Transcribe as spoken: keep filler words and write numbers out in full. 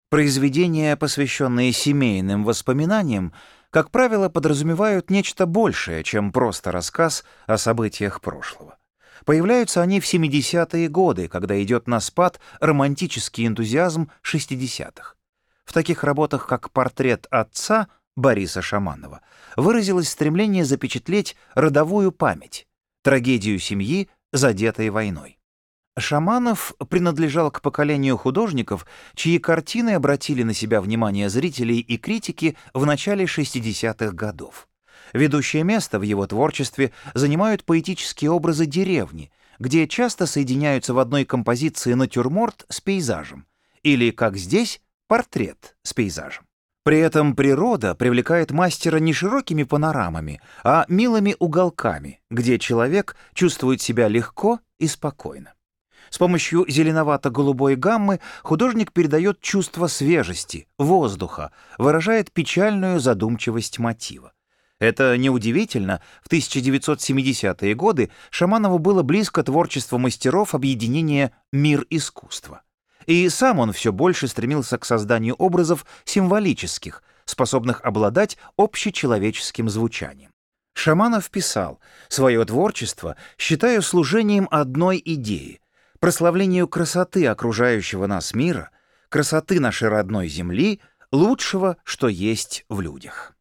Произведения, посвященные семейным воспоминаниям, как правило, подразумевают нечто большее, чем просто рассказ о событиях прошлого. Появляются они в семидесятые годы, когда идет на спад романтический энтузиазм шестидесятых. В таких работах, как «Портрет отца» Бориса Шаманова, выразилось стремление запечатлеть родовую память, трагедию семьи, задетой войной. Шаманов принадлежал к поколению художников, чьи картины обратили на себя внимание зрителей и критики в начале шестидесятых годов. Ведущее место в его творчестве занимают поэтические образы деревни, где часто соединяются в одной композиции натюрморт с пейзажем, или, как здесь, портрет с пейзажем. При этом природа привлекает мастера не широкими панорамами, а милыми уголками, где человек чувствует себя легко и спокойно. С помощью зеленовато-голубой гаммы художник передает чувство свежести, воздуха, выражает печальную задумчивость мотива. Это неудивительно, в тысяча девятьсот семидесятые годы Шаманову было близко творчество мастеров объединения «Мир искусства». И сам он все больше стремился к созданию образов символических, способных обладать общечеловеческим звучанием. Шаманов писал: «Свое творчество считаю служением одной идеи — прославлению красоты окружающего нас мира, красоты нашей родной земли, лучшего, что есть в людях».